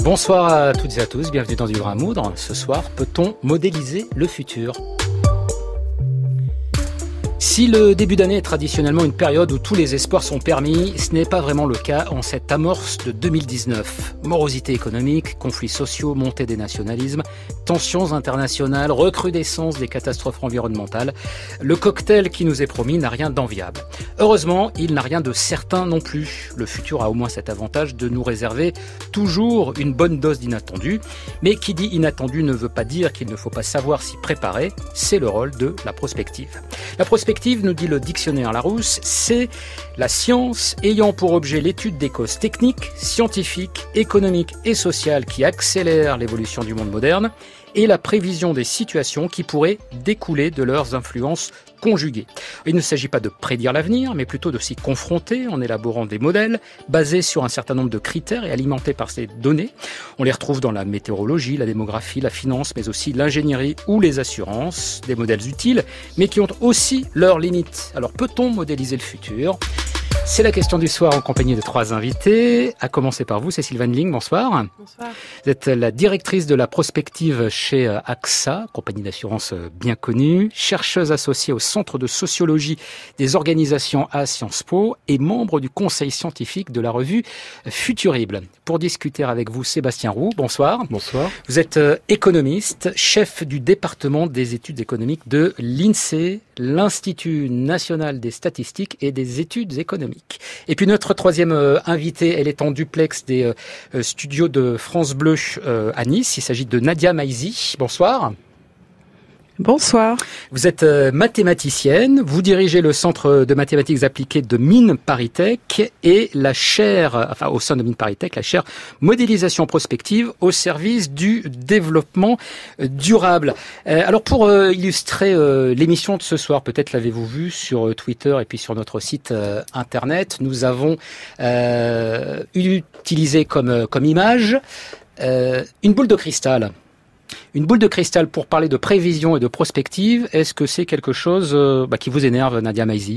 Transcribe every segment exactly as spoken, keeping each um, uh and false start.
Bonsoir à toutes et à tous, bienvenue dans Du Grain à Moudre. Ce soir, peut-on modéliser le futur ? Si le début d'année est traditionnellement une période où tous les espoirs sont permis, ce n'est pas vraiment le cas en cette amorce de deux mille dix-neuf. Morosité économique, conflits sociaux, montée des nationalismes, tensions internationales, recrudescence des catastrophes environnementales. Le cocktail qui nous est promis n'a rien d'enviable. Heureusement, il n'a rien de certain non plus. Le futur a au moins cet avantage de nous réserver toujours une bonne dose d'inattendu. Mais qui dit inattendu ne veut pas dire qu'il ne faut pas savoir s'y préparer. C'est le rôle de la prospective. La prospective, nous dit le dictionnaire Larousse, c'est la science ayant pour objet l'étude des causes techniques, scientifiques, économiques et sociales qui accélèrent l'évolution du monde moderne et la prévision des situations qui pourraient découler de leurs influences conjuguées. Il ne s'agit pas de prédire l'avenir, mais plutôt de s'y confronter en élaborant des modèles basés sur un certain nombre de critères et alimentés par ces données. On les retrouve dans la météorologie, la démographie, la finance, mais aussi l'ingénierie ou les assurances, des modèles utiles, mais qui ont aussi leurs limites. Alors peut-on modéliser le futur ? C'est la question du soir en compagnie de trois invités. À commencer par vous, Cécile Van Ling, bonsoir. Bonsoir. Vous êtes la directrice de la prospective chez A X A, compagnie d'assurance bien connue, chercheuse associée au Centre de sociologie des organisations à Sciences Po et membre du conseil scientifique de la revue Futurible. Pour discuter avec vous, Sébastien Roux, bonsoir. Bonsoir. Vous êtes économiste, chef du département des études économiques de l'INSEE, l'Institut national des statistiques et des études économiques. Et puis notre troisième euh, invitée, elle est en duplex des euh, studios de France Bleu euh, à Nice. Il s'agit de Nadia Maïzi. Bonsoir. Bonsoir. Vous êtes euh, mathématicienne, vous dirigez le centre de mathématiques appliquées de Mines ParisTech et la chaire, enfin au sein de Mines ParisTech, la chaire modélisation prospective au service du développement durable. Euh, alors pour euh, illustrer euh, l'émission de ce soir, peut-être l'avez-vous vu sur euh, Twitter et puis sur notre site euh, internet, nous avons euh, utilisé comme, comme image euh, une boule de cristal. Une boule de cristal pour parler de prévision et de prospective, est-ce que c'est quelque chose euh, bah, qui vous énerve, Nadia Maïzi ?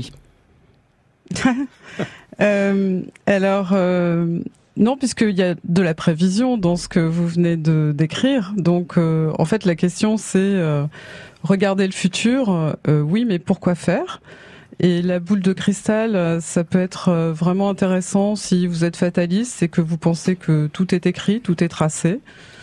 euh, Alors, euh, non, puisqu'il y a de la prévision dans ce que vous venez de décrire. Donc, euh, en fait, la question, c'est euh, regarder le futur, euh, oui, mais pourquoi faire ? Et la boule de cristal, ça peut être vraiment intéressant si vous êtes fataliste, c'est que vous pensez que tout est écrit, tout est tracé.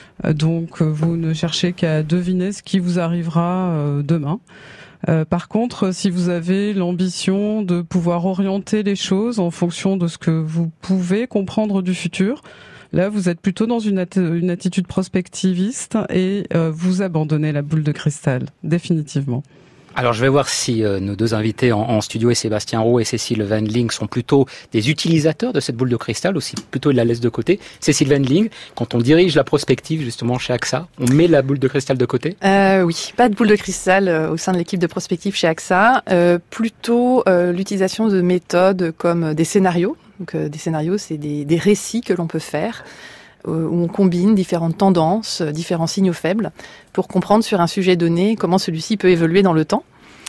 Donc vous ne cherchez qu'à deviner ce qui vous arrivera demain. Euh, par contre, si vous avez l'ambition de pouvoir orienter les choses en fonction de ce que vous pouvez comprendre du futur, là vous êtes plutôt dans une, at- une attitude prospectiviste et euh, vous abandonnez la boule de cristal, définitivement. Alors je vais voir si euh, nos deux invités en, en studio, et Sébastien Roux et Cécile Van Ling, sont plutôt des utilisateurs de cette boule de cristal, aussi plutôt ils la laissent de côté. Cécile Van Ling, quand on dirige la prospective justement chez A X A, on met la boule de cristal de côté ? euh, Oui, pas de boule de cristal euh, au sein de l'équipe de prospective chez A X A, euh, plutôt euh, l'utilisation de méthodes comme des scénarios. Donc euh, des scénarios, c'est des, des récits que l'on peut faire, où on combine différentes tendances, différents signaux faibles, pour comprendre sur un sujet donné comment celui-ci peut évoluer dans le temps.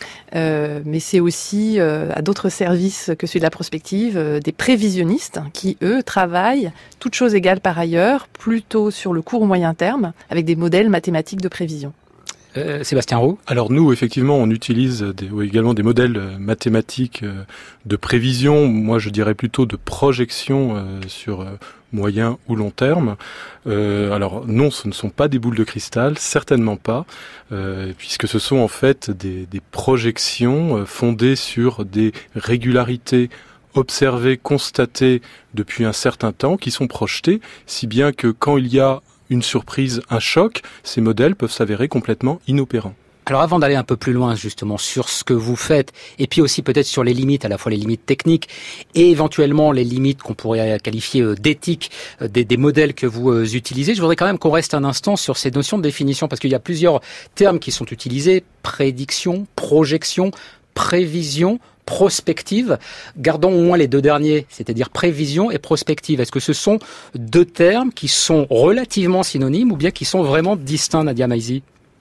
Euh, mais c'est aussi euh, à d'autres services que celui de la prospective, euh, des prévisionnistes qui, eux, travaillent, toutes choses égales par ailleurs, plutôt sur le court ou moyen terme, avec des modèles mathématiques de prévision. Euh, Sébastien Roux ? Alors nous, effectivement, on utilise des, oui, également des modèles mathématiques de prévision, moi je dirais plutôt de projection euh, sur euh, moyen ou long terme. Euh, alors non, ce ne sont pas des boules de cristal, certainement pas, euh, puisque ce sont en fait des, des projections fondées sur des régularités observées, constatées depuis un certain temps, qui sont projetées, si bien que quand il y a une surprise, un choc, ces modèles peuvent s'avérer complètement inopérants. Alors avant d'aller un peu plus loin justement sur ce que vous faites, et puis aussi peut-être sur les limites, à la fois les limites techniques et éventuellement les limites qu'on pourrait qualifier d'éthiques des, des modèles que vous utilisez, je voudrais quand même qu'on reste un instant sur ces notions de définition, parce qu'il y a plusieurs termes qui sont utilisés: prédiction, projection, prévision, prospective. Gardons au moins les deux derniers, c'est-à-dire prévision et prospective. Est-ce que ce sont deux termes qui sont relativement synonymes ou bien qui sont vraiment distincts, Nadia Maïzi ?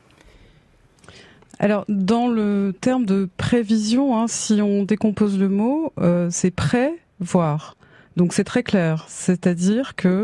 Alors, dans le terme de prévision, hein, si on décompose le mot, euh, c'est prévoir. Donc c'est très clair, c'est-à-dire que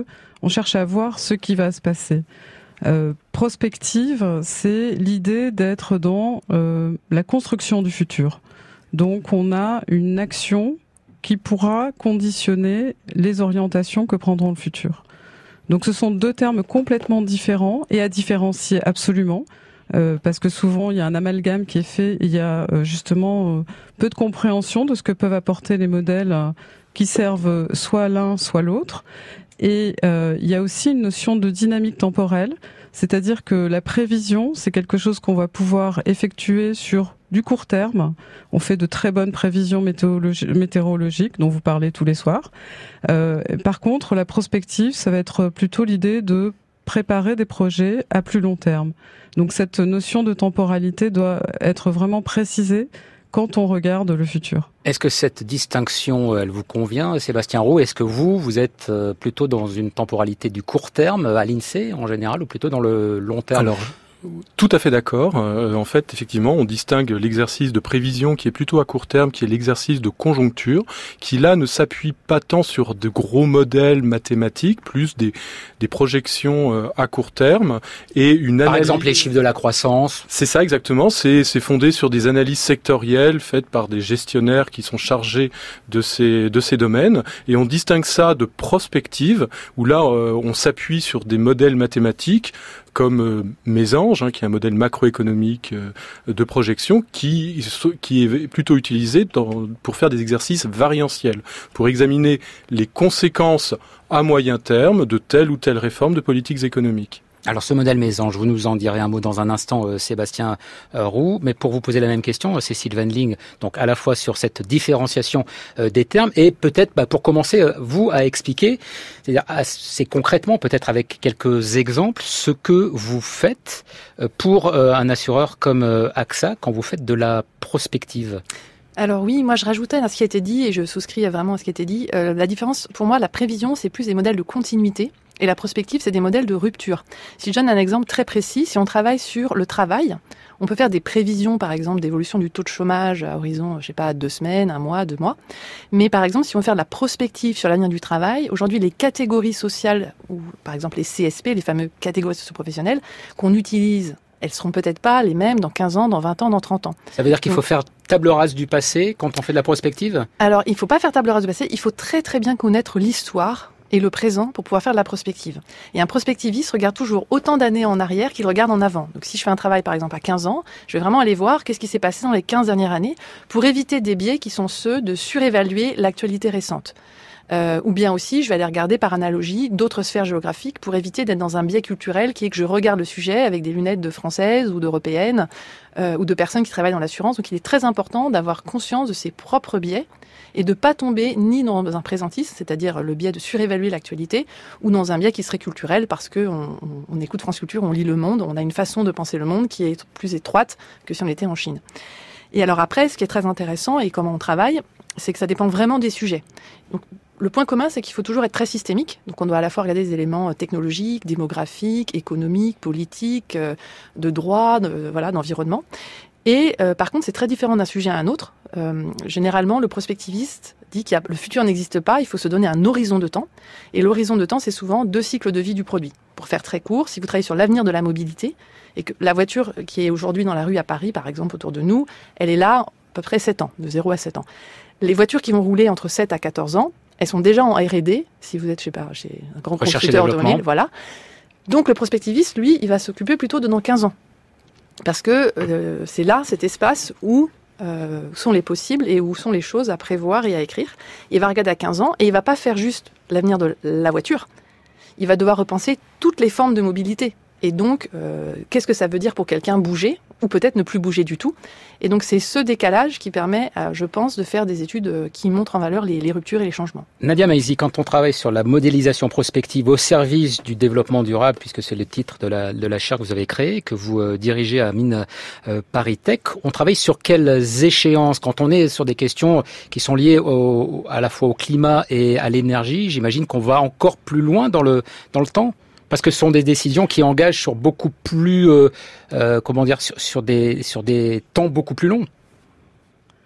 On cherche à voir ce qui va se passer. Euh, prospective, c'est l'idée d'être dans euh, la construction du futur. Donc on a une action qui pourra conditionner les orientations que prendront le futur. Donc ce sont deux termes complètement différents et à différencier absolument, euh, parce que souvent il y a un amalgame qui est fait, il y a euh, justement euh, peu de compréhension de ce que peuvent apporter les modèles euh, qui servent soit l'un soit l'autre. Et euh, il y a aussi une notion de dynamique temporelle, c'est-à-dire que la prévision, c'est quelque chose qu'on va pouvoir effectuer sur du court terme. On fait de très bonnes prévisions météorologi- météorologiques dont vous parlez tous les soirs. Euh, par contre, la prospective, ça va être plutôt l'idée de préparer des projets à plus long terme. Donc cette notion de temporalité doit être vraiment précisée quand on regarde le futur. Est-ce que cette distinction, elle vous convient, Sébastien Roux? Est-ce que vous, vous êtes plutôt dans une temporalité du court terme à l'INSEE en général ou plutôt dans le long terme? Alors, tout à fait d'accord. Euh, en fait, effectivement, on distingue l'exercice de prévision qui est plutôt à court terme, qui est l'exercice de conjoncture, qui là ne s'appuie pas tant sur de gros modèles mathématiques, plus des, des projections euh, à court terme et une Par analyse... exemple, les chiffres de la croissance. C'est ça exactement. C'est, c'est fondé sur des analyses sectorielles faites par des gestionnaires qui sont chargés de ces de ces domaines. Et on distingue ça de prospective, où là euh, on s'appuie sur des modèles mathématiques comme euh, Mésange, hein, qui est un modèle macroéconomique euh, de projection, qui, qui est plutôt utilisé dans, pour faire des exercices variantiels, pour examiner les conséquences à moyen terme de telle ou telle réforme de politiques économiques. Alors ce modèle Mésange, vous nous en direz un mot dans un instant, euh, Sébastien euh, Roux, mais pour vous poser la même question, euh, Cécile Van Ling, donc à la fois sur cette différenciation euh, des termes et peut-être bah, pour commencer, euh, vous à expliquer, c'est-à-dire assez concrètement, peut-être avec quelques exemples, ce que vous faites euh, pour euh, un assureur comme euh, A X A quand vous faites de la prospective. Alors oui, moi je rajoutais à ce qui a été dit, et je souscris vraiment à ce qui a été dit, euh, la différence, pour moi, la prévision, c'est plus des modèles de continuité, et la prospective, c'est des modèles de rupture. Si je donne un exemple très précis, si on travaille sur le travail, on peut faire des prévisions, par exemple, d'évolution du taux de chômage à horizon, je sais pas, deux semaines, un mois, deux mois. Mais par exemple, si on veut faire de la prospective sur l'avenir du travail, aujourd'hui, les catégories sociales, ou par exemple les C S P, les fameuses catégories socio-professionnelles, qu'on utilise, elles seront peut-être pas les mêmes dans quinze ans, dans vingt ans, dans trente ans. Ça veut dire qu'il faut faire table rase du passé quand on fait de la prospective? Alors, il faut pas faire table rase du passé, il faut très très bien connaître l'histoire et le présent pour pouvoir faire de la prospective. Et un prospectiviste regarde toujours autant d'années en arrière qu'il regarde en avant. Donc si je fais un travail par exemple à quinze ans, je vais vraiment aller voir qu'est-ce qui s'est passé dans les quinze dernières années pour éviter des biais qui sont ceux de surévaluer l'actualité récente. Euh, ou bien aussi, je vais aller regarder par analogie d'autres sphères géographiques pour éviter d'être dans un biais culturel qui est que je regarde le sujet avec des lunettes de françaises ou d'européennes euh, ou de personnes qui travaillent dans l'assurance. Donc il est très important d'avoir conscience de ses propres biais et de pas tomber ni dans un présentisme, c'est-à-dire le biais de surévaluer l'actualité, ou dans un biais qui serait culturel parce que on, on, on écoute France Culture, on lit Le Monde, on a une façon de penser le monde qui est plus étroite que si on était en Chine. Et alors après, ce qui est très intéressant et comment on travaille, c'est que ça dépend vraiment des sujets. Donc, le point commun, c'est qu'il faut toujours être très systémique. Donc, on doit à la fois regarder des éléments technologiques, démographiques, économiques, politiques, de droit, de, voilà, d'environnement. Et euh, par contre, c'est très différent d'un sujet à un autre. Euh, généralement, le prospectiviste dit que le futur n'existe pas, il faut se donner un horizon de temps. Et l'horizon de temps, c'est souvent deux cycles de vie du produit. Pour faire très court, si vous travaillez sur l'avenir de la mobilité, et que la voiture qui est aujourd'hui dans la rue à Paris, par exemple, autour de nous, elle est là à peu près sept ans, de zéro à sept ans. Les voitures qui vont rouler entre sept à quatorze ans, elles sont déjà en R et D, si vous êtes, je sais pas, chez un grand constructeur automobile, voilà. Donc le prospectiviste, lui, il va s'occuper plutôt de dans quinze ans. Parce que euh, c'est là, cet espace où euh, sont les possibles et où sont les choses à prévoir et à écrire. Il va regarder à quinze ans et il va pas faire juste l'avenir de la voiture. Il va devoir repenser toutes les formes de mobilité. Et donc, euh, qu'est-ce que ça veut dire pour quelqu'un bouger ou peut-être ne plus bouger du tout. Et donc, c'est ce décalage qui permet, euh, je pense, de faire des études euh, qui montrent en valeur les, les ruptures et les changements. Nadia Maïzi, quand on travaille sur la modélisation prospective au service du développement durable, puisque c'est le titre de la, de la chaire que vous avez créée, que vous euh, dirigez à Mines euh, Paris Tech, on travaille sur quelles échéances? Quand on est sur des questions qui sont liées au, à la fois au climat et à l'énergie, j'imagine qu'on va encore plus loin dans le, dans le temps? Parce que ce sont des décisions qui engagent sur beaucoup plus, euh, euh, comment dire, sur, sur des sur des temps beaucoup plus longs.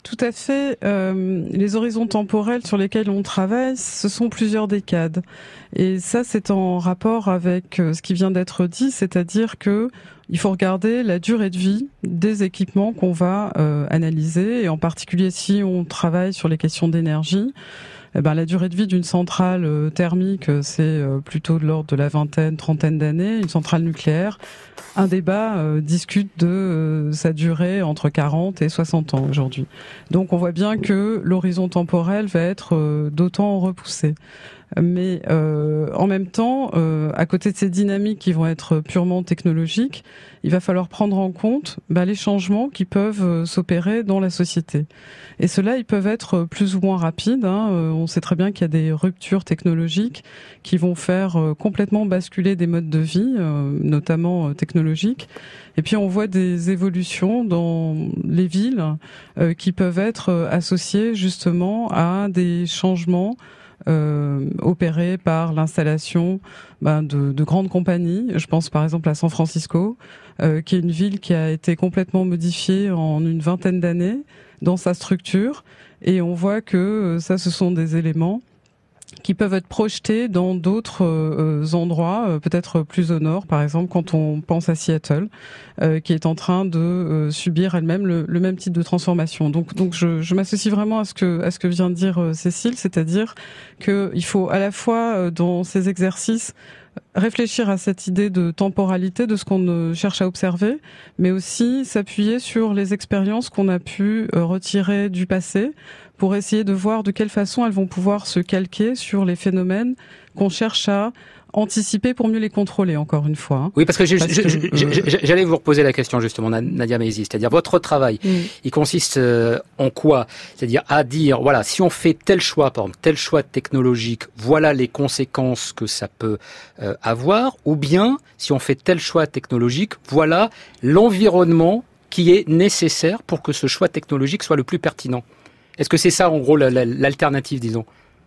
Tout à fait. Euh, les horizons temporels sur lesquels on travaille, ce sont plusieurs décades. Et ça, c'est en rapport avec ce qui vient d'être dit, c'est-à-dire que il faut regarder la durée de vie des équipements qu'on va euh, analyser, et en particulier si on travaille sur les questions d'énergie. Eh ben, la durée de vie d'une centrale euh, thermique, c'est euh, plutôt de l'ordre de la vingtaine, trentaine d'années. Une centrale nucléaire, un débat euh, discute de euh, sa durée entre quarante et soixante ans aujourd'hui. Donc on voit bien que l'horizon temporel va être euh, d'autant repoussé. Mais euh, en même temps, euh, à côté de ces dynamiques qui vont être purement technologiques, il va falloir prendre en compte bah, les changements qui peuvent euh, s'opérer dans la société. Et ceux-là, ils peuvent être plus ou moins rapides. Hein. Euh, on sait très bien qu'il y a des ruptures technologiques qui vont faire euh, complètement basculer des modes de vie, euh, notamment euh, technologiques. Et puis on voit des évolutions dans les villes euh, qui peuvent être euh, associées justement à des changements Euh, opéré par l'installation ben, de, de grandes compagnies. Je pense par exemple à San Francisco, euh, qui est une ville qui a été complètement modifiée en une vingtaine d'années dans sa structure. Et on voit que euh, ça, ce sont des éléments qui peuvent être projetés dans d'autres euh, endroits, euh, peut-être plus au nord, par exemple quand on pense à Seattle, euh, qui est en train de euh, subir elle-même le, le même type de transformation. Donc, donc je, je m'associe vraiment à ce que à ce que vient de dire euh, Cécile, c'est-à-dire que il faut à la fois euh, dans ces exercices réfléchir à cette idée de temporalité de ce qu'on euh, cherche à observer, mais aussi s'appuyer sur les expériences qu'on a pu euh, retirer du passé pour essayer de voir de quelle façon elles vont pouvoir se calquer sur les phénomènes qu'on cherche à anticiper pour mieux les contrôler, encore une fois. Hein. Oui, parce que, je, parce je, que je, je, j'allais vous reposer la question justement, Nadia Maizi, c'est-à-dire votre travail, mmh. il consiste euh, en quoi? C'est-à-dire à dire, voilà, si on fait tel choix, par exemple, tel choix technologique, voilà les conséquences que ça peut euh, avoir, ou bien, si on fait tel choix technologique, voilà l'environnement qui est nécessaire pour que ce choix technologique soit le plus pertinent. Est-ce que c'est ça, en gros, la, la, l'alternative, disons?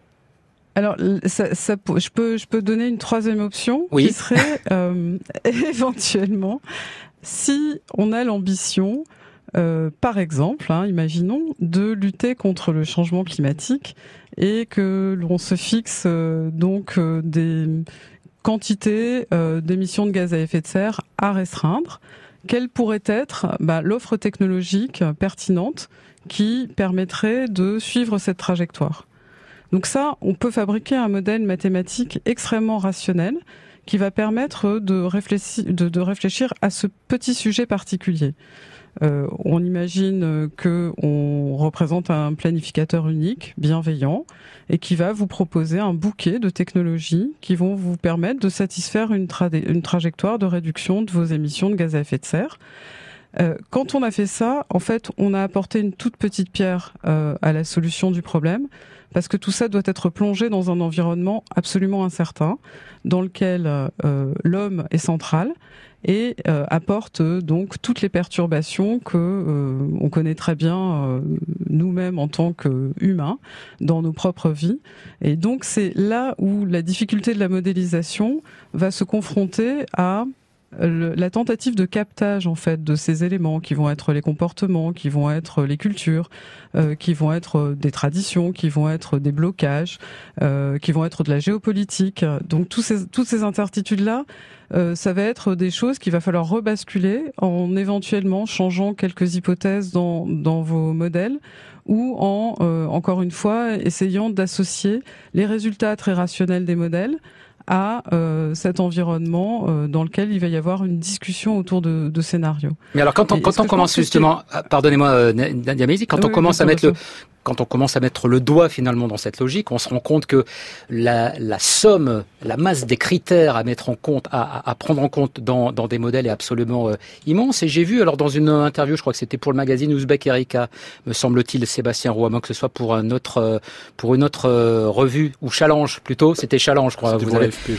Alors, ça, ça, je peux, je peux donner une troisième option, oui. qui serait euh, éventuellement, si on a l'ambition, euh, par exemple, hein, imaginons, de lutter contre le changement climatique et que l'on se fixe euh, donc euh, des quantités euh, d'émissions de gaz à effet de serre à restreindre. Quelle pourrait être bah, l'offre technologique pertinente qui permettrait de suivre cette trajectoire? Donc ça, on peut fabriquer un modèle mathématique extrêmement rationnel qui va permettre de réfléchir, de, de réfléchir à ce petit sujet particulier. Euh, on imagine que on représente un planificateur unique, bienveillant, et qui va vous proposer un bouquet de technologies qui vont vous permettre de satisfaire une, tra- une trajectoire de réduction de vos émissions de gaz à effet de serre. Euh, quand on a fait ça, en fait, on a apporté une toute petite pierre euh, à la solution du problème, parce que tout ça doit être plongé dans un environnement absolument incertain, dans lequel euh, l'homme est central et euh, apporte euh, donc toutes les perturbations que euh, on connaît très bien euh, nous-mêmes en tant qu'humains dans nos propres vies. Et donc c'est là où la difficulté de la modélisation va se confronter à Le, la tentative de captage en fait de ces éléments qui vont être les comportements, qui vont être les cultures, euh, qui vont être des traditions, qui vont être des blocages, euh, qui vont être de la géopolitique. Donc tous ces, toutes ces incertitudes-là, euh, ça va être des choses qu'il va falloir rebasculer en éventuellement changeant quelques hypothèses dans, dans vos modèles ou en, euh, encore une fois, essayant d'associer les résultats très rationnels des modèles à euh, cet environnement euh, dans lequel il va y avoir une discussion autour de, de scénarios. Mais alors quand on, quand on commence justement, c'est... pardonnez-moi euh, Nadia Maizi, quand oui, on commence à mettre le, quand on commence à mettre le doigt finalement dans cette logique, on se rend compte que la, la somme, la masse des critères à mettre en compte, à, à prendre en compte dans, dans des modèles est absolument euh, immense. Et j'ai vu alors dans une interview, je crois que c'était pour le magazine Ouzbek Erika, me semble-t-il, Sébastien Roux, à moins que ce soit pour un autre, euh, pour une autre euh, revue ou Challenge plutôt, c'était Challenge, je crois. C'était vous pour avez... l'A F P, je crois.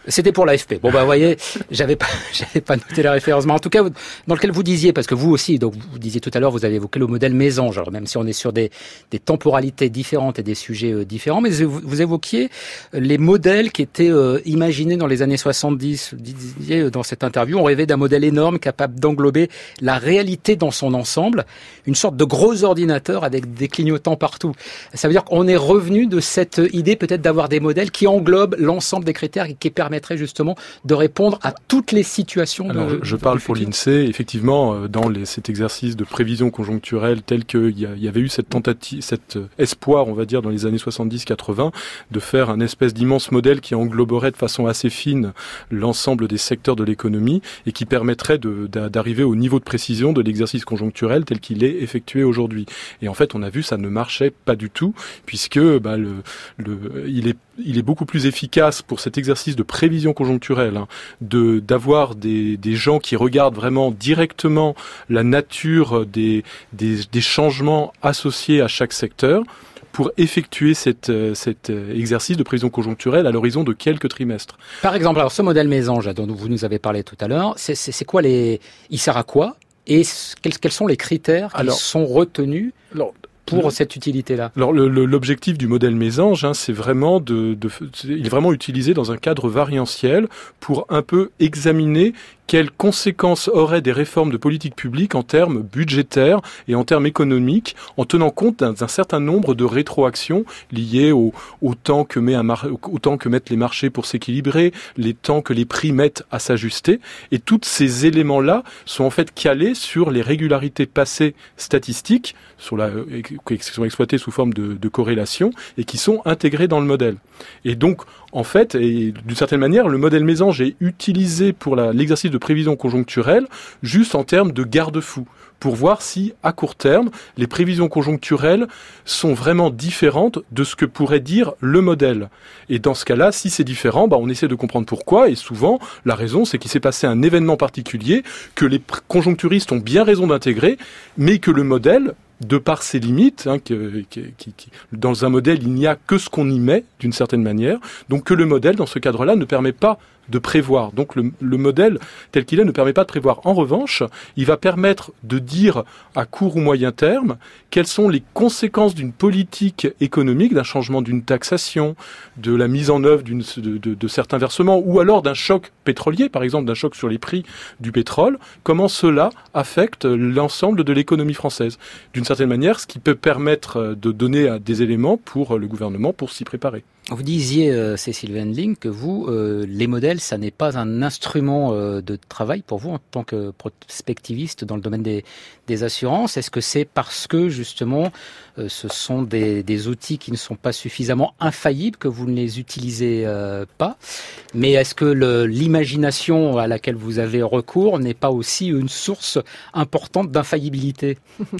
C'était pour l'A F P. Bon, bah, vous voyez, j'avais pas, j'avais pas noté la référence. Mais en tout cas, dans lequel vous disiez, parce que vous aussi, donc, vous disiez tout à l'heure, vous avez évoqué le modèle mésange. Alors, même si on est sur des, des temporalités différentes et des sujets euh, différents, mais vous, vous évoquiez les modèles qui étaient euh, imaginés dans les années soixante-dix. Vous disiez dans cette interview, on rêvait d'un modèle énorme capable d'englober la réalité dans son ensemble, une sorte de gros ordinateur avec des clignotants partout. Ça veut dire qu'on est revenu de cette idée peut-être d'avoir des modèles qui englobent l'ensemble des critères et qui permettraient justement de répondre à toutes les situations. Alors, de, je, je parle pour l'INSEE, effectivement, dans les, cet exercice de prévision conjoncturelle tel qu'il y, y avait eu cette tentative, cet espoir, on va dire, dans les années soixante-dix quatre-vingts, de faire un espèce d'immense modèle qui engloberait de façon assez fine l'ensemble des secteurs de l'économie et qui permettrait de, d'arriver au niveau de précision de l'exercice conjoncturel tel qu'il est effectué aujourd'hui. Et en fait, on a vu, ça ne marchait pas du tout, puisque bah, le, le, il est il est beaucoup plus efficace pour cet exercice de prévision conjoncturelle, hein, de d'avoir des, des gens qui regardent vraiment directement la nature des, des, des changements associés à chaque secteur pour effectuer cette, cet exercice de prévision conjoncturelle à l'horizon de quelques trimestres. Par exemple, alors ce modèle mésange dont vous nous avez parlé tout à l'heure, c'est, c'est, c'est quoi les, il sert à quoi et quels, quels sont les critères qui alors, sont retenus alors, pour le, cette utilité-là? Alors le, le, l'objectif du modèle mésange, hein, c'est vraiment de, de, il est vraiment utilisé dans un cadre variantiel pour un peu examiner quelles conséquences auraient des réformes de politique publique en termes budgétaires et en termes économiques, en tenant compte d'un, d'un certain nombre de rétroactions liées au, au, temps que met un mar- au temps que mettent les marchés pour s'équilibrer, les temps que les prix mettent à s'ajuster. Et tous ces éléments-là sont en fait calés sur les régularités passées statistiques, sur la, qui sont exploitées sous forme de, de corrélation et qui sont intégrées dans le modèle. Et donc, en fait, et d'une certaine manière, le modèle mésange est utilisé pour la, l'exercice de prévision conjoncturelle juste en termes de garde-fou, pour voir si, à court terme, les prévisions conjoncturelles sont vraiment différentes de ce que pourrait dire le modèle. Et dans ce cas-là, si c'est différent, bah, on essaie de comprendre pourquoi, et souvent, la raison, c'est qu'il s'est passé un événement particulier que les conjoncturistes ont bien raison d'intégrer, mais que le modèle, de par ses limites, hein, que, que, qui, qui, dans un modèle, il n'y a que ce qu'on y met, d'une certaine manière, donc que le modèle, dans ce cadre-là, ne permet pas de prévoir. Donc le, le modèle tel qu'il est ne permet pas de prévoir. En revanche, il va permettre de dire à court ou moyen terme quelles sont les conséquences d'une politique économique, d'un changement d'une taxation, de la mise en œuvre d'une, de, de, de certains versements, ou alors d'un choc pétrolier, par exemple d'un choc sur les prix du pétrole, comment cela affecte l'ensemble de l'économie française. D'une certaine manière, ce qui peut permettre de donner des éléments pour le gouvernement pour s'y préparer. Vous disiez, euh, Cécile Wendling, que vous, euh, les modèles, ça n'est pas un instrument euh, de travail pour vous en tant que prospectiviste dans le domaine des, des assurances. Est-ce que c'est parce que, justement, euh, ce sont des, des outils qui ne sont pas suffisamment infaillibles que vous ne les utilisez euh, pas? Mais est-ce que le, l'imagination à laquelle vous avez recours n'est pas aussi une source importante d'infaillibilité?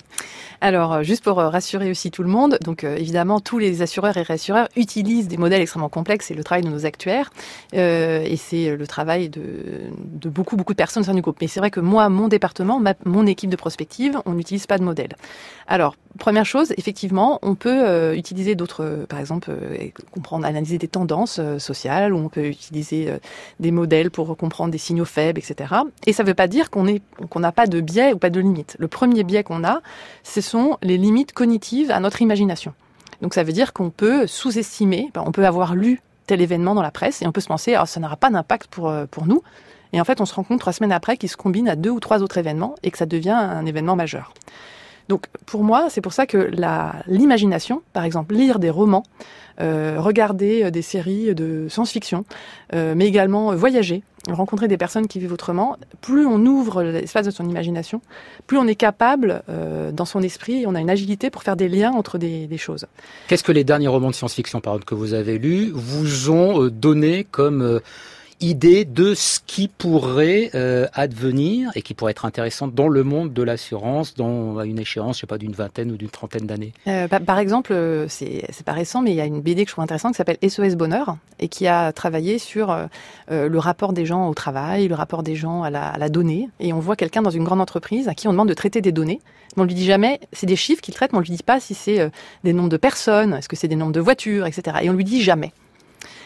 Alors, juste pour rassurer aussi tout le monde, donc euh, évidemment, tous les assureurs et réassureurs utilisent des modèles extrêmement complexes. C'est le travail de nos actuaires euh, et c'est le travail de, de beaucoup, beaucoup de personnes au sein du groupe. Mais c'est vrai que moi, mon département, ma, mon équipe de prospective, on n'utilise pas de modèle. Alors, première chose, effectivement, on peut euh, utiliser d'autres, euh, par exemple, euh, comprendre, analyser des tendances euh, sociales, ou on peut utiliser euh, des modèles pour comprendre des signaux faibles, et cetera. Et ça ne veut pas dire qu'on est, qu'on n'a pas de biais ou pas de limites. Le premier biais qu'on a, ce sont les limites cognitives à notre imagination. Donc ça veut dire qu'on peut sous-estimer, ben, on peut avoir lu tel événement dans la presse et on peut se penser, alors ça n'aura pas d'impact pour, pour nous. Et en fait, on se rend compte trois semaines après qu'il se combine à deux ou trois autres événements et que ça devient un événement majeur. Donc pour moi, c'est pour ça que la, l'imagination, par exemple, lire des romans, euh, regarder des séries de science-fiction, euh, mais également voyager, rencontrer des personnes qui vivent autrement, plus on ouvre l'espace de son imagination, plus on est capable, euh, dans son esprit, on a une agilité pour faire des liens entre des, des choses. Qu'est-ce que les derniers romans de science-fiction, par exemple, que vous avez lus, vous ont donné comme euh, idée de ce qui pourrait euh, advenir et qui pourrait être intéressant dans le monde de l'assurance, dans à une échéance, je sais pas, d'une vingtaine ou d'une trentaine d'années? Euh, par, par exemple, c'est, c'est pas récent, mais il y a une B D que je trouve intéressante qui s'appelle S O S Bonheur et qui a travaillé sur euh, le rapport des gens au travail, le rapport des gens à la, à la donnée. Et on voit quelqu'un dans une grande entreprise à qui on demande de traiter des données. Mais on lui dit jamais, c'est des chiffres qu'il traite, mais on lui dit pas si c'est euh, des nombres de personnes, est-ce que c'est des nombres de voitures, et cetera. Et on lui dit jamais.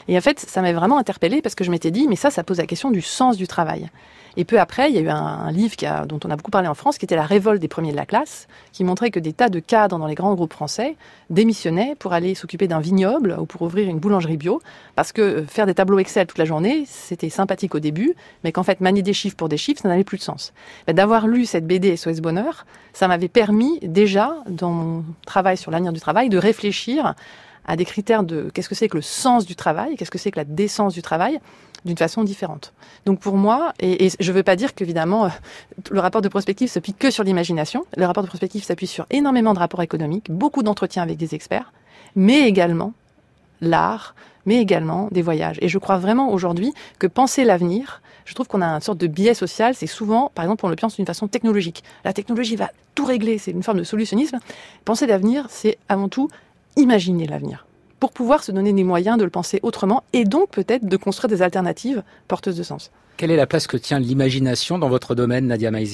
Et en fait, ça m'avait vraiment interpellée parce que je m'étais dit, mais ça, ça pose la question du sens du travail. Et peu après, il y a eu un, un livre qui a, dont on a beaucoup parlé en France, qui était La révolte des premiers de la classe, qui montrait que des tas de cadres dans les grands groupes français démissionnaient pour aller s'occuper d'un vignoble ou pour ouvrir une boulangerie bio, parce que faire des tableaux Excel toute la journée, c'était sympathique au début, mais qu'en fait, manier des chiffres pour des chiffres, ça n'avait plus de sens. Ben, d'avoir lu cette B D S O S Bonheur, ça m'avait permis déjà, dans mon travail sur l'avenir du travail, de réfléchir à des critères de qu'est-ce que c'est que le sens du travail, qu'est-ce que c'est que la décence du travail, d'une façon différente. Donc pour moi, et, et je ne veux pas dire qu'évidemment, euh, le rapport de prospective s'appuie que sur l'imagination. Le rapport de prospective s'appuie sur énormément de rapports économiques, beaucoup d'entretiens avec des experts, mais également l'art, mais également des voyages. Et je crois vraiment aujourd'hui que penser l'avenir, je trouve qu'on a une sorte de biais social, c'est souvent, par exemple, on le pense d'une façon technologique. La technologie va tout régler, c'est une forme de solutionnisme. Penser l'avenir, c'est avant tout imaginer l'avenir, pour pouvoir se donner des moyens de le penser autrement et donc peut-être de construire des alternatives porteuses de sens. Quelle est la place que tient l'imagination dans votre domaine, Nadia Maïzy ?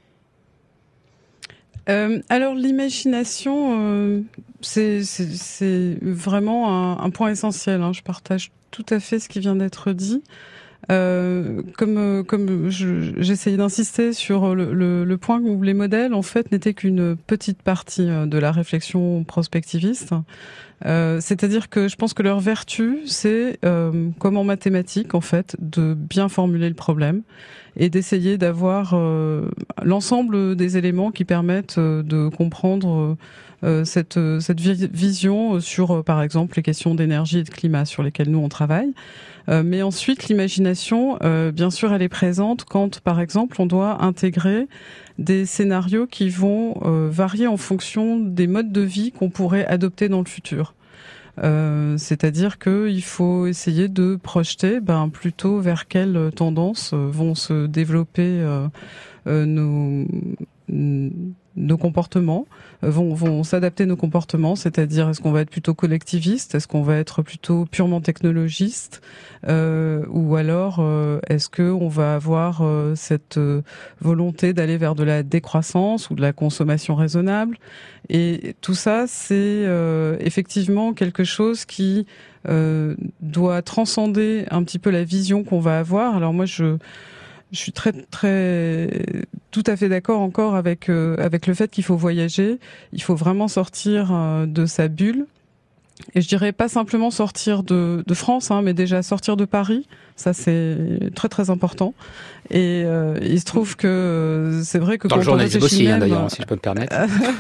euh, Alors l'imagination, euh, c'est, c'est, c'est vraiment un, un point essentiel. Hein. Je partage tout à fait ce qui vient d'être dit. Euh, comme comme je, j'essayais d'insister sur le, le, le point où les modèles en fait n'étaient qu'une petite partie de la réflexion prospectiviste. Euh, c'est-à-dire que je pense que leur vertu, c'est euh, comme en mathématiques en fait, de bien formuler le problème et d'essayer d'avoir euh, l'ensemble des éléments qui permettent euh, de comprendre euh, cette cette vision sur euh, par exemple les questions d'énergie et de climat sur lesquelles nous on travaille. Euh, mais ensuite, l'imagination, euh, bien sûr, elle est présente quand, par exemple, on doit intégrer des scénarios qui vont euh, varier en fonction des modes de vie qu'on pourrait adopter dans le futur. Euh, c'est-à-dire qu'il faut essayer de projeter ben, plutôt vers quelles tendances vont se développer euh, euh, nos... nos comportements, vont, vont s'adapter nos comportements, c'est-à-dire est-ce qu'on va être plutôt collectiviste, est-ce qu'on va être plutôt purement technologiste, euh, ou alors euh, est-ce que on va avoir euh, cette euh, volonté d'aller vers de la décroissance ou de la consommation raisonnable. Et tout ça, c'est euh, effectivement quelque chose qui euh, doit transcender un petit peu la vision qu'on va avoir. Alors moi, je Je suis très, très, tout à fait d'accord encore avec euh, avec le fait qu'il faut voyager. Il faut vraiment sortir euh, de sa bulle. Et je dirais pas simplement sortir de, de France, hein, mais déjà sortir de Paris. Ça, c'est très très important. Et euh, il se trouve que euh, c'est vrai que dans quand le journalisme on aussi, même, hein, d'ailleurs, si je peux me permettre.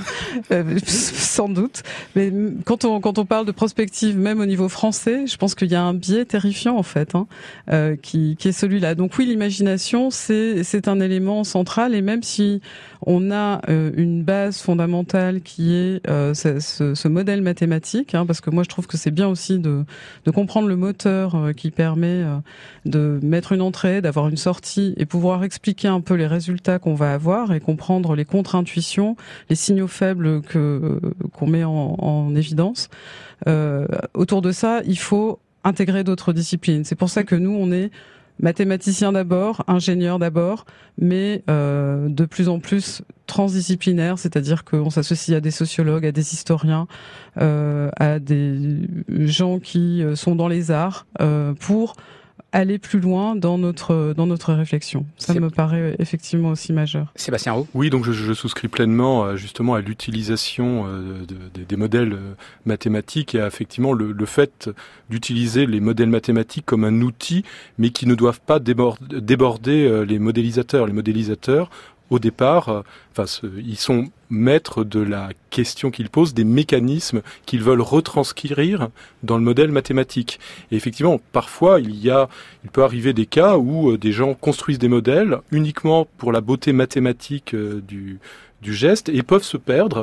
Sans doute. Mais quand on quand on parle de prospective, même au niveau français, je pense qu'il y a un biais terrifiant en fait, hein, euh, qui qui est celui-là. Donc oui, l'imagination, c'est c'est un élément central. Et même si on a euh, une base fondamentale qui est euh, ce, ce, ce modèle mathématique, hein, parce que moi je trouve que c'est bien aussi de de comprendre le moteur euh, qui permet euh, de mettre une entrée, d'avoir une sortie et pouvoir expliquer un peu les résultats qu'on va avoir et comprendre les contre-intuitions, les signaux faibles que qu'on met en, en évidence. Euh, autour de ça, il faut intégrer d'autres disciplines. C'est pour ça que nous, on est mathématiciens d'abord, ingénieurs d'abord, mais euh, de plus en plus transdisciplinaires, c'est-à-dire qu'on s'associe à des sociologues, à des historiens, euh, à des gens qui sont dans les arts euh, pour aller plus loin dans notre dans notre réflexion. Ça C'est... me paraît effectivement aussi majeur. Sébastien Roux. Oui, donc je, je souscris pleinement justement à l'utilisation euh, de, de, des modèles mathématiques et à effectivement le, le fait d'utiliser les modèles mathématiques comme un outil, mais qui ne doivent pas déborder, déborder euh, les modélisateurs. Les modélisateurs, au départ, euh, enfin, ce, ils sont maîtres de la question qu'ils posent, des mécanismes qu'ils veulent retranscrire dans le modèle mathématique. Et effectivement, parfois, il y a, il peut arriver des cas où euh, des gens construisent des modèles uniquement pour la beauté mathématique euh, du, du geste et peuvent se perdre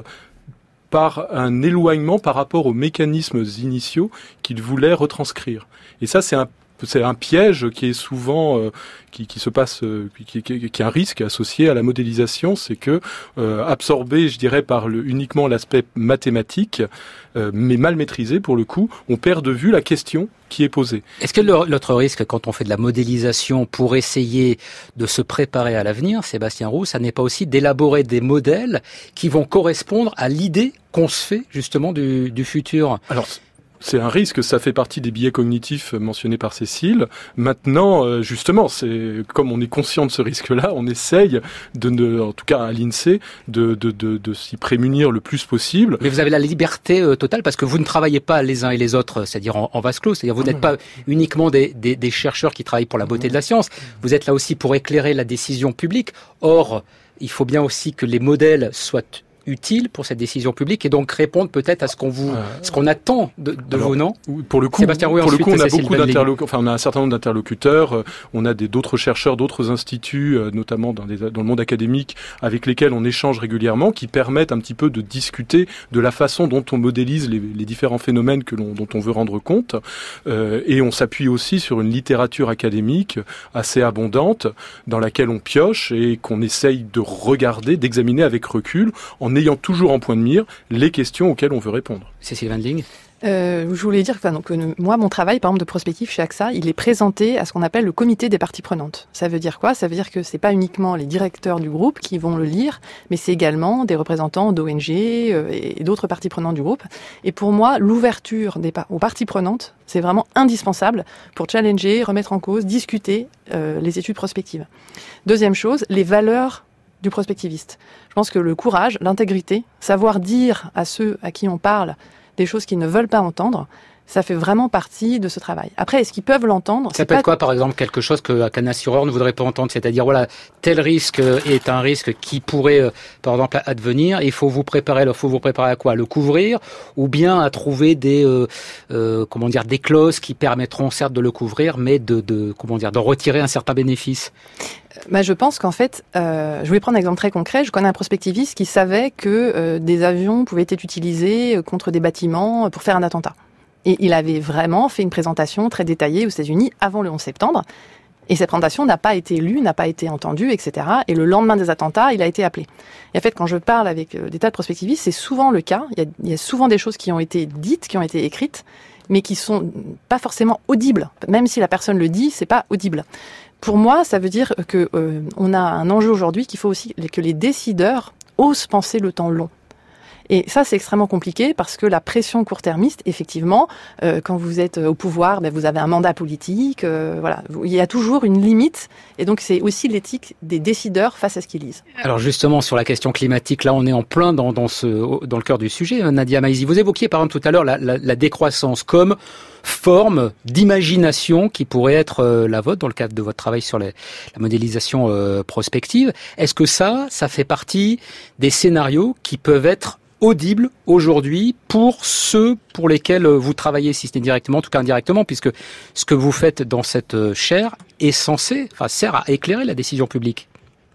par un éloignement par rapport aux mécanismes initiaux qu'ils voulaient retranscrire. Et ça, c'est un C'est un piège qui est souvent euh, qui, qui se passe, euh, qui, qui, qui est un risque associé à la modélisation, c'est que euh, absorbé, je dirais, par le, uniquement l'aspect mathématique, euh, mais mal maîtrisé pour le coup, on perd de vue la question qui est posée. Est-ce que le, l'autre risque, quand on fait de la modélisation pour essayer de se préparer à l'avenir, Sébastien Roux, ça n'est pas aussi d'élaborer des modèles qui vont correspondre à l'idée qu'on se fait justement du, du futur? Alors, C'est un risque, ça fait partie des biais cognitifs mentionnés par Cécile. Maintenant, justement, c'est comme on est conscient de ce risque-là, on essaye, de ne, en tout cas à l'INSEE, de, de, de, de s'y prémunir le plus possible. Mais vous avez la liberté euh, totale parce que vous ne travaillez pas les uns et les autres, c'est-à-dire en, en vase clos, c'est-à-dire vous n'êtes pas uniquement des, des, des chercheurs qui travaillent pour la beauté de la science, vous êtes là aussi pour éclairer la décision publique. Or, il faut bien aussi que les modèles soient utile pour cette décision publique et donc répondre peut-être à ce qu'on vous, euh, ce qu'on attend de, de alors, vous, non? Pour le coup, Sébastien Rouet, pour le coup, on a Cécile beaucoup d'interlocuteurs, enfin, on a un certain nombre d'interlocuteurs, on a des, d'autres chercheurs, d'autres instituts, notamment dans, des, dans le monde académique, avec lesquels on échange régulièrement, qui permettent un petit peu de discuter de la façon dont on modélise les, les différents phénomènes que l'on, dont on veut rendre compte, euh, et on s'appuie aussi sur une littérature académique assez abondante, dans laquelle on pioche et qu'on essaye de regarder, d'examiner avec recul, en ayant toujours en point de mire les questions auxquelles on veut répondre. Cécile Wendling. Euh, je voulais dire que, donc, euh, moi, mon travail, par exemple, de prospectif chez AXA, il est présenté à ce qu'on appelle le comité des parties prenantes. Ça veut dire quoi? Ça veut dire que c'est pas uniquement les directeurs du groupe qui vont le lire, mais c'est également des représentants d'O N G euh, et d'autres parties prenantes du groupe. Et pour moi, l'ouverture des par- aux parties prenantes, c'est vraiment indispensable pour challenger, remettre en cause, discuter euh, les études prospectives. Deuxième chose, les valeurs du prospectiviste. Je pense que le courage, l'intégrité, savoir dire à ceux à qui on parle des choses qu'ils ne veulent pas entendre, ça fait vraiment partie de ce travail. Après, est-ce qu'ils peuvent l'entendre? Ça peut être quoi, par exemple, quelque chose que, qu'un assureur ne voudrait pas entendre? C'est-à-dire, voilà, tel risque est un risque qui pourrait, par exemple, advenir. Il faut vous préparer, il faut vous préparer à quoi? Le couvrir, ou bien à trouver des, euh, euh, comment dire, des clauses qui permettront certes de le couvrir, mais de, de comment dire, d'en retirer un certain bénéfice. Bah, je pense qu'en fait, euh, je vais prendre un exemple très concret. Je connais un prospectiviste qui savait que euh, des avions pouvaient être utilisés contre des bâtiments pour faire un attentat. Et il avait vraiment fait une présentation très détaillée aux États-Unis avant le onze septembre. Et cette présentation n'a pas été lue, n'a pas été entendue, et cetera. Et le lendemain des attentats, il a été appelé. Et en fait, quand je parle avec des tas de prospectivistes, c'est souvent le cas. Il y a, il y a souvent des choses qui ont été dites, qui ont été écrites, mais qui sont pas forcément audibles. Même si la personne le dit, c'est pas audible. Pour moi, ça veut dire que euh, on a un enjeu aujourd'hui qu'il faut aussi que les décideurs osent penser le temps long. Et ça, c'est extrêmement compliqué parce que la pression court-termiste, effectivement, euh, quand vous êtes au pouvoir, ben, vous avez un mandat politique, euh, voilà, il y a toujours une limite. Et donc, c'est aussi l'éthique des décideurs face à ce qu'ils lisent. Alors justement, sur la question climatique, là, on est en plein dans, dans, ce, dans le cœur du sujet. Nadia Maïzi, vous évoquiez par exemple tout à l'heure la, la, la décroissance comme forme d'imagination qui pourrait être euh, la vôtre dans le cadre de votre travail sur les, la modélisation euh, prospective. Est-ce que ça, ça fait partie des scénarios qui peuvent être audible aujourd'hui pour ceux pour lesquels vous travaillez, si ce n'est directement, en tout cas indirectement, puisque ce que vous faites dans cette chaire est censé, enfin, sert à éclairer la décision publique?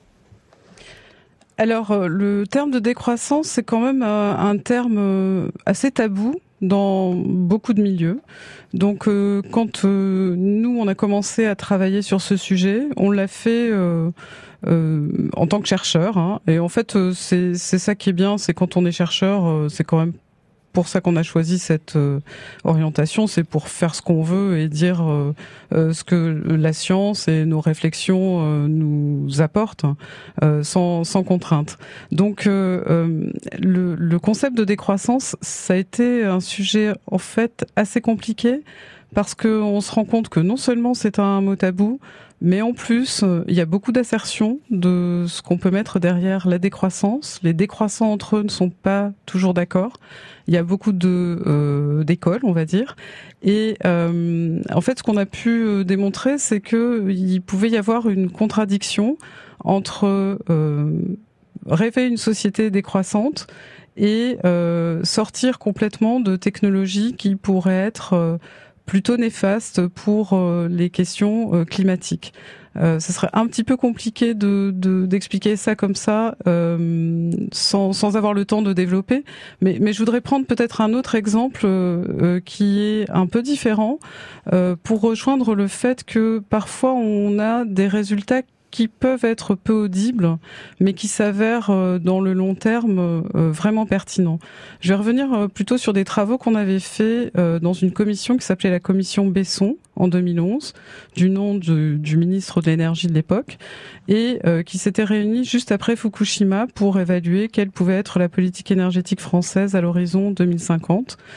Alors, le terme de décroissance, c'est quand même un terme assez tabou dans beaucoup de milieux. Donc, euh, quand euh, nous, on a commencé à travailler sur ce sujet, on l'a fait euh, euh, en tant que chercheur. Hein, et en fait, euh, c'est, c'est ça qui est bien, c'est quand on est chercheur, euh, c'est quand même pour ça qu'on a choisi cette euh, orientation, c'est pour faire ce qu'on veut et dire euh, euh, ce que la science et nos réflexions euh, nous apportent, euh, sans, sans contrainte. Donc, euh, euh, le, le concept de décroissance, ça a été un sujet en fait assez compliqué parce que on se rend compte que non seulement c'est un mot tabou, mais en plus, il y a beaucoup d'assertions de ce qu'on peut mettre derrière la décroissance. Les décroissants entre eux ne sont pas toujours d'accord. Il y a beaucoup de euh, d'écoles, on va dire. Et euh, en fait, ce qu'on a pu démontrer, c'est que il pouvait y avoir une contradiction entre euh, rêver une société décroissante et euh, sortir complètement de technologies qui pourraient être euh, plutôt néfaste pour euh, les questions euh, climatiques. Euh, ce serait un petit peu compliqué de, de d'expliquer ça comme ça euh, sans sans avoir le temps de développer, mais mais je voudrais prendre peut-être un autre exemple euh, qui est un peu différent euh, pour rejoindre le fait que parfois on a des résultats qui peuvent être peu audibles, mais qui s'avèrent euh, dans le long terme euh, vraiment pertinents. Je vais revenir euh, plutôt sur des travaux qu'on avait faits euh, dans une commission qui s'appelait la commission Besson en deux mille onze, du nom du, du ministre de l'énergie de l'époque, et euh, qui s'était réunie juste après Fukushima pour évaluer quelle pouvait être la politique énergétique française à l'horizon deux mille cinquante.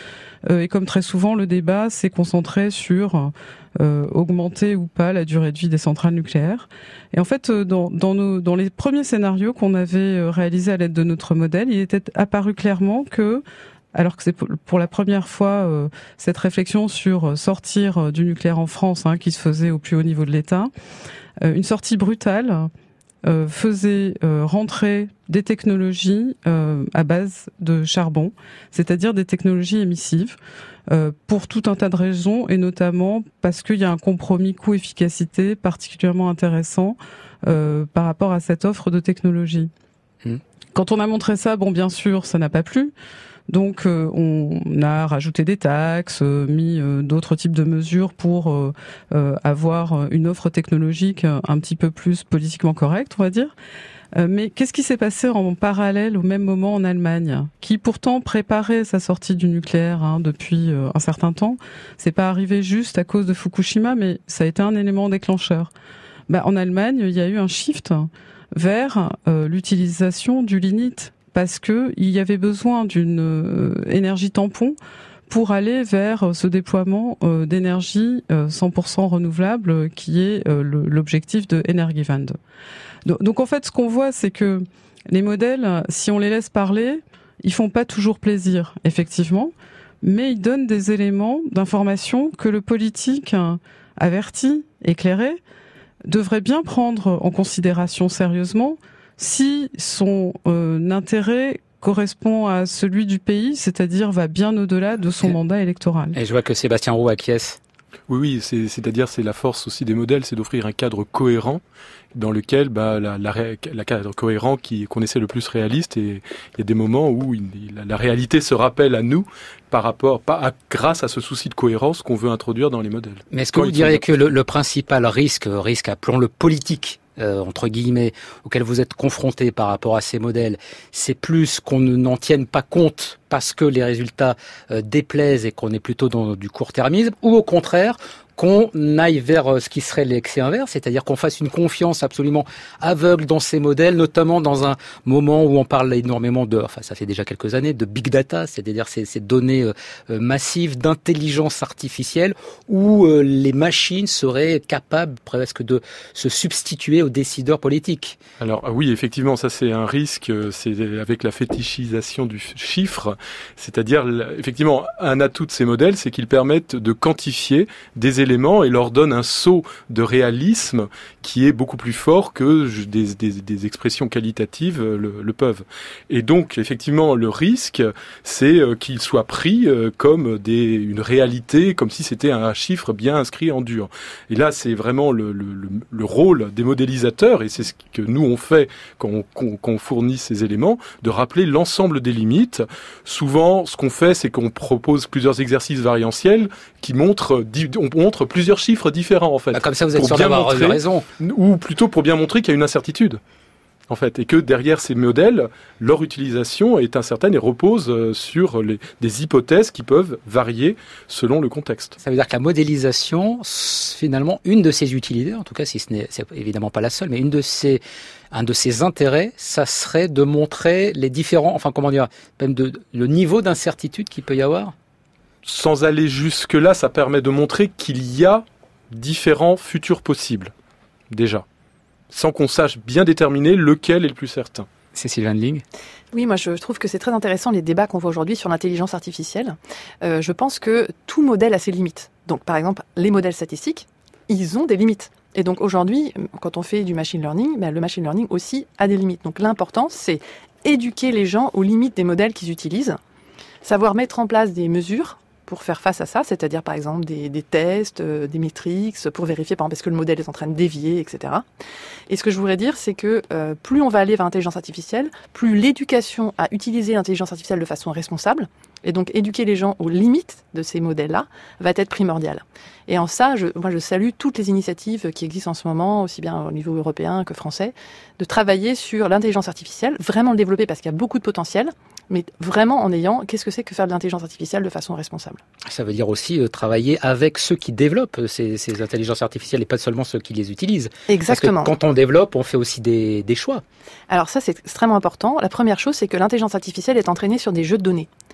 Euh, et comme très souvent, le débat s'est concentré sur euh, augmenter ou pas la durée de vie des centrales nucléaires. Et en fait, dans, dans, nos, dans les premiers scénarios qu'on avait réalisés à l'aide de notre modèle, il était apparu clairement que, alors que c'est pour la première fois euh, cette réflexion sur sortir du nucléaire en France, hein, qui se faisait au plus haut niveau de l'État, euh, une sortie brutale euh, faisait euh, rentrer des technologies euh, à base de charbon, c'est-à-dire des technologies émissives, euh, pour tout un tas de raisons, et notamment parce qu'il y a un compromis coût-efficacité particulièrement intéressant euh, par rapport à cette offre de technologie. Mmh. Quand on a montré ça, bon, bien sûr, ça n'a pas plu. Donc, euh, on a rajouté des taxes, euh, mis euh, d'autres types de mesures pour euh, euh, avoir une offre technologique un petit peu plus politiquement correcte, on va dire. Euh, mais qu'est-ce qui s'est passé en parallèle au même moment en Allemagne, qui pourtant préparait sa sortie du nucléaire hein, depuis euh, un certain temps? C'est pas arrivé juste à cause de Fukushima, mais ça a été un élément déclencheur. Bah, en Allemagne, il y a eu un shift vers euh, l'utilisation du lignite, parce que il y avait besoin d'une euh, énergie tampon pour aller vers ce déploiement euh, d'énergie euh, cent pour cent renouvelable euh, qui est euh, le, l'objectif de Energiewende. Donc, donc en fait, ce qu'on voit, c'est que les modèles, si on les laisse parler, ils font pas toujours plaisir, effectivement, mais ils donnent des éléments d'information que le politique averti, éclairé, devrait bien prendre en considération sérieusement si son euh, intérêt correspond à celui du pays, c'est-à-dire va bien au-delà de son mandat électoral. Et je vois que Sébastien Roux acquiesce. Oui, oui, c'est, c'est-à-dire c'est la force aussi des modèles, c'est d'offrir un cadre cohérent dans lequel bah, la, la, la cadre cohérent qui, qu'on essaie le plus réaliste, et il y a des moments où il, la, la réalité se rappelle à nous par rapport, pas à, grâce à ce souci de cohérence qu'on veut introduire dans les modèles. Mais est-ce que Quand vous diriez que le, le principal risque, risque appelons-le politique, Euh, entre guillemets, auquel vous êtes confronté par rapport à ces modèles, c'est plus qu'on n'en tienne pas compte parce que les résultats euh, déplaisent et qu'on est plutôt dans du court-termisme, ou au contraire, qu'on aille vers ce qui serait l'excès inverse, c'est-à-dire qu'on fasse une confiance absolument aveugle dans ces modèles, notamment dans un moment où on parle énormément de, enfin ça fait déjà quelques années, de big data, c'est-à-dire ces, ces données euh, massives d'intelligence artificielle où euh, les machines seraient capables presque de se substituer aux décideurs politiques. Alors oui, effectivement, ça c'est un risque, c'est avec la fétichisation du chiffre, c'est-à-dire effectivement un atout de ces modèles, c'est qu'ils permettent de quantifier des éléments et leur donne un saut de réalisme qui est beaucoup plus fort que des, des, des expressions qualitatives le, le peuvent. Et donc, effectivement, le risque, c'est qu'ils soient pris comme des, une réalité, comme si c'était un chiffre bien inscrit en dur. Et là, c'est vraiment le, le, le rôle des modélisateurs, et c'est ce que nous on fait quand on, quand, quand on fournit ces éléments, de rappeler l'ensemble des limites. Souvent, ce qu'on fait, c'est qu'on propose plusieurs exercices variantiels qui montrent, on montre plusieurs chiffres différents en fait. Bah comme ça, vous êtes sûr d'avoir raison. Ou plutôt pour bien montrer qu'il y a une incertitude, en fait, et que derrière ces modèles, leur utilisation est incertaine et repose sur les, des hypothèses qui peuvent varier selon le contexte. Ça veut dire que la modélisation, finalement, une de ses utilités, en tout cas, si ce n'est c'est évidemment pas la seule, mais une de ses un de ses intérêts, ça serait de montrer les différents, enfin comment dire, même de, le niveau d'incertitude qu'il peut y avoir. Sans aller jusque-là, ça permet de montrer qu'il y a différents futurs possibles, déjà, sans qu'on sache bien déterminer lequel est le plus certain. Cécile Van Ling. Oui, moi je trouve que c'est très intéressant les débats qu'on voit aujourd'hui sur l'intelligence artificielle. Euh, je pense que tout modèle a ses limites. Donc par exemple, les modèles statistiques, ils ont des limites. Et donc aujourd'hui, quand on fait du machine learning, ben, le machine learning aussi a des limites. Donc l'important, c'est éduquer les gens aux limites des modèles qu'ils utilisent, savoir mettre en place des mesures pour faire face à ça, c'est-à-dire par exemple des, des tests, euh, des métriques, pour vérifier par exemple est-ce que le modèle est en train de dévier, et cetera. Et ce que je voudrais dire, c'est que euh, plus on va aller vers l'intelligence artificielle, plus l'éducation à utiliser l'intelligence artificielle de façon responsable, et donc éduquer les gens aux limites de ces modèles-là, va être primordial. Et en ça, je, moi je salue toutes les initiatives qui existent en ce moment, aussi bien au niveau européen que français, de travailler sur l'intelligence artificielle, vraiment le développer parce qu'il y a beaucoup de potentiel, mais vraiment en ayant, qu'est-ce que c'est que faire de l'intelligence artificielle de façon responsable. Ça veut dire aussi euh, travailler avec ceux qui développent ces, ces intelligences artificielles et pas seulement ceux qui les utilisent. Exactement. Parce que quand on développe, on fait aussi des, des choix. Alors ça, c'est extrêmement important. La première chose, c'est que l'intelligence artificielle est entraînée sur des jeux de données.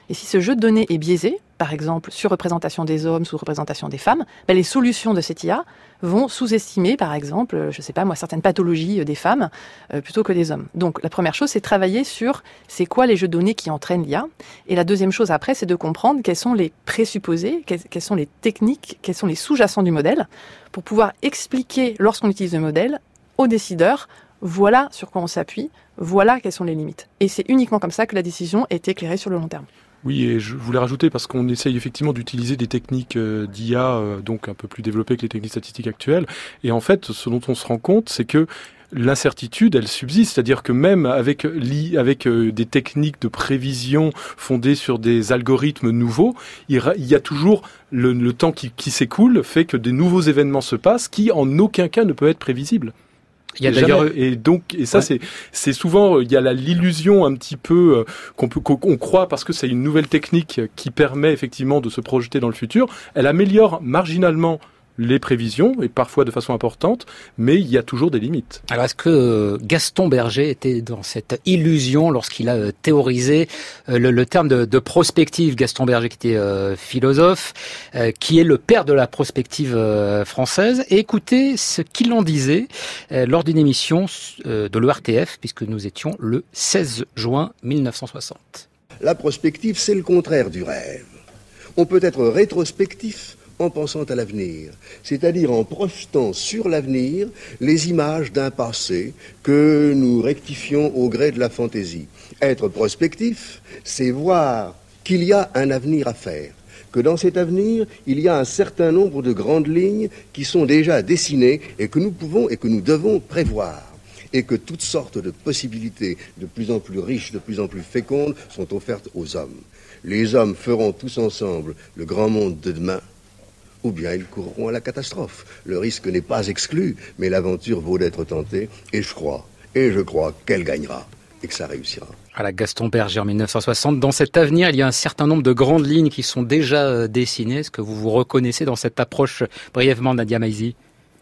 Et si ce jeu de données est biaisé, par exemple surreprésentation des hommes, sous-représentation des femmes, ben les solutions de cette I A vont sous-estimer, par exemple, je ne sais pas moi, certaines pathologies des femmes euh, plutôt que des hommes. Donc la première chose, c'est travailler sur c'est quoi les jeux de données qui entraînent l'I A. Et la deuxième chose après, c'est de comprendre quels sont les présupposés, quelles, quelles sont les techniques, quels sont les sous-jacents du modèle, pour pouvoir expliquer, lorsqu'on utilise le modèle, aux décideurs, voilà sur quoi on s'appuie, voilà quelles sont les limites. Et c'est uniquement comme ça que la décision est éclairée sur le long terme. Oui, et je voulais rajouter, parce qu'on essaye effectivement d'utiliser des techniques d'I A, euh, donc un peu plus développées que les techniques statistiques actuelles. Et en fait, ce dont on se rend compte, c'est que l'incertitude, elle subsiste. C'est-à-dire que même avec, l'I, avec euh, des techniques de prévision fondées sur des algorithmes nouveaux, il, il y a toujours le, le temps qui, qui s'écoule, fait que des nouveaux événements se passent qui, en aucun cas, ne peuvent être prévisibles. Il y a d'ailleurs et donc et ça ouais. c'est c'est souvent il y a la, l'illusion un petit peu euh, qu'on peut qu'on, qu'on croit parce que c'est une nouvelle technique qui permet effectivement de se projeter dans le futur. Elle améliore marginalement les prévisions, et parfois de façon importante, mais il y a toujours des limites. Alors, est-ce que Gaston Berger était dans cette illusion lorsqu'il a théorisé le, le terme de, de prospective? Gaston Berger, qui était euh, philosophe, euh, qui est le père de la prospective euh, française. Et écoutez ce qu'il en disait euh, lors d'une émission euh, de l'E R T F, puisque nous étions le seize juin mille neuf cent soixante. La prospective, c'est le contraire du rêve. On peut être rétrospectif en pensant à l'avenir, c'est-à-dire en projetant sur l'avenir les images d'un passé que nous rectifions au gré de la fantaisie. Être prospectif, c'est voir qu'il y a un avenir à faire, que dans cet avenir, il y a un certain nombre de grandes lignes qui sont déjà dessinées et que nous pouvons et que nous devons prévoir. Et que toutes sortes de possibilités de plus en plus riches, de plus en plus fécondes sont offertes aux hommes. Les hommes feront tous ensemble le grand monde de demain, ou bien ils courront à la catastrophe. Le risque n'est pas exclu, mais l'aventure vaut d'être tentée, et je crois, et je crois qu'elle gagnera, et que ça réussira. Voilà, Gaston Berger en mille neuf cent soixante. Dans cet avenir, il y a un certain nombre de grandes lignes qui sont déjà dessinées. Est-ce que vous vous reconnaissez dans cette approche brièvement, Nadia Maïzi ?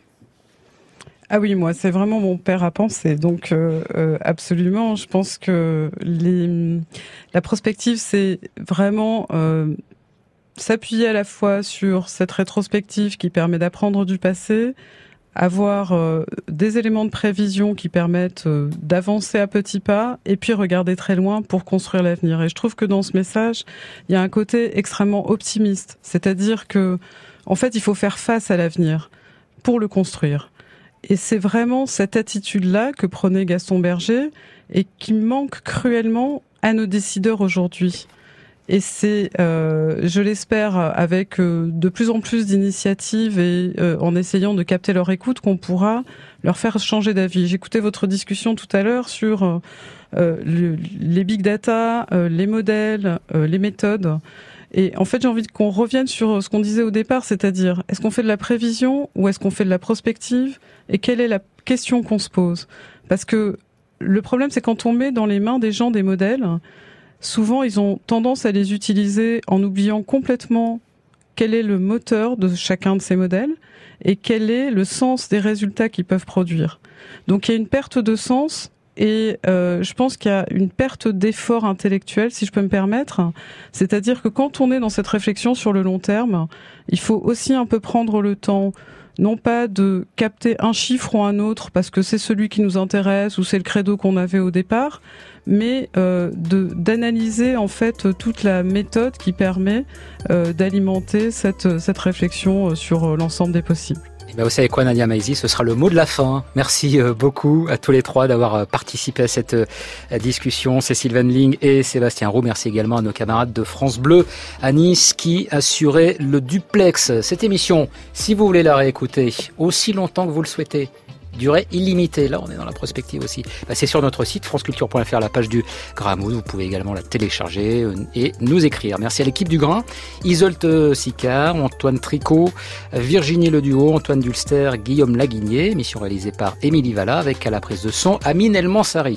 Ah oui, moi, c'est vraiment mon père à penser. Donc, euh, euh, absolument, je pense que les, la prospective, c'est vraiment euh, s'appuyer à la fois sur cette rétrospective qui permet d'apprendre du passé, avoir euh, des éléments de prévision qui permettent euh, d'avancer à petits pas, et puis regarder très loin pour construire l'avenir. Et je trouve que dans ce message, il y a un côté extrêmement optimiste. C'est-à-dire que, en fait, il faut faire face à l'avenir pour le construire. Et c'est vraiment cette attitude-là que prenait Gaston Berger et qui manque cruellement à nos décideurs aujourd'hui. Et c'est, euh, je l'espère, avec euh, de plus en plus d'initiatives et euh, en essayant de capter leur écoute, qu'on pourra leur faire changer d'avis. J'écoutais votre discussion tout à l'heure sur euh, le, les big data, euh, les modèles, euh, les méthodes. Et en fait, j'ai envie qu'on revienne sur ce qu'on disait au départ, c'est-à-dire, est-ce qu'on fait de la prévision ou est-ce qu'on fait de la prospective? Et quelle est la question qu'on se pose? Parce que le problème, c'est quand on met dans les mains des gens des modèles, souvent, ils ont tendance à les utiliser en oubliant complètement quel est le moteur de chacun de ces modèles et quel est le sens des résultats qu'ils peuvent produire. Donc, il y a une perte de sens. Et euh, je pense qu'il y a une perte d'effort intellectuel, si je peux me permettre. C'est-à-dire que quand on est dans cette réflexion sur le long terme, il faut aussi un peu prendre le temps, non pas de capter un chiffre ou un autre parce que c'est celui qui nous intéresse ou c'est le credo qu'on avait au départ, mais euh, de d'analyser en fait toute la méthode qui permet euh, d'alimenter cette cette réflexion sur l'ensemble des possibles. Ben vous savez quoi, Nadia Maïzi, ce sera le mot de la fin. Merci beaucoup à tous les trois d'avoir participé à cette discussion. Cécile Van Ling et Sébastien Roux. Merci également à nos camarades de France Bleu à Nice qui assuraient le duplex. Cette émission, si vous voulez la réécouter aussi longtemps que vous le souhaitez, durée illimitée. Là, on est dans la prospective aussi. Bah, c'est sur notre site franceculture point f r, la page du Gramoud. Vous pouvez également la télécharger et nous écrire. Merci à l'équipe du Grain. Isolte Sicard, Antoine Tricot, Virginie Leduo, Antoine Dulster, Guillaume Laguigné. Émission réalisée par Émilie Valla avec à la prise de son Amine El Mansari.